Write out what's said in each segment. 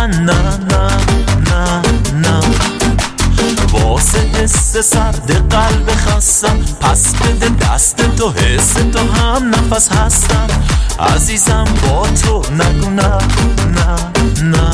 من نه نه نه نه. واسه حس سرد قلب خستم، پس بده دست تو، حس تو هم نفس هستم. عزیزم با تو نگو نه نه نه.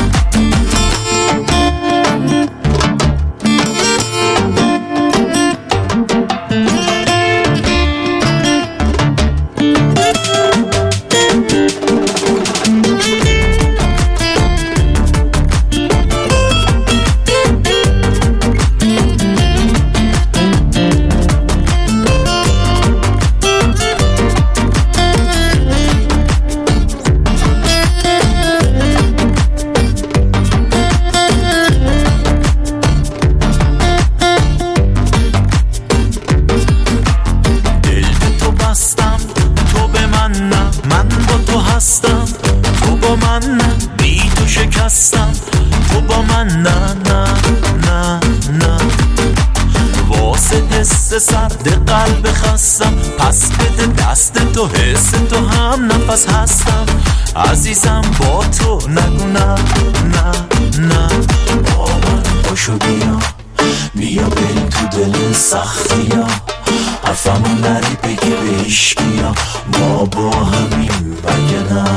تو با من نه، بی تو شکستم. تو با من نه نه نه نه. واسه حس سرد قلب خستم، پس بده دست تو، حس تو هم نفس هستم. عزیزم با تو نگو نه نه نه. با من باشو بیا بیا بریم تو دل سختی ها، حرفمون نری بگی به عشقیا، ما با همین بگه نه.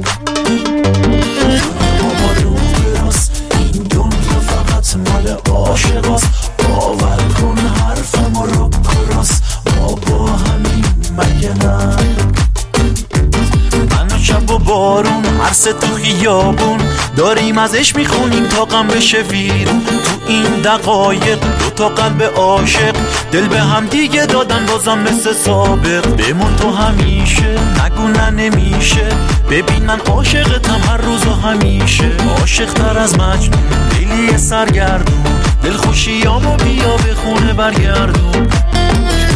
بابا رو براست، این دنیا فقط مال عاشقاست. باور کن حرفمو رو کراست، ما با همین مگه نه. من و شب و بارون، هر سه تو خیابون داریم ازش میخونیم تا غم بشه ویرون. تو این دقایق دو تا قلب عاشق دل به هم دیگه دادن، بازم مثل سابق. بمون تو همیشه، نگو نه نمیشه. ببین من عاشقتم هر روز و همیشه. عاشق تر از مجنون، دلی سرگردون، دل خوشیامو بیا به خونه برگردون.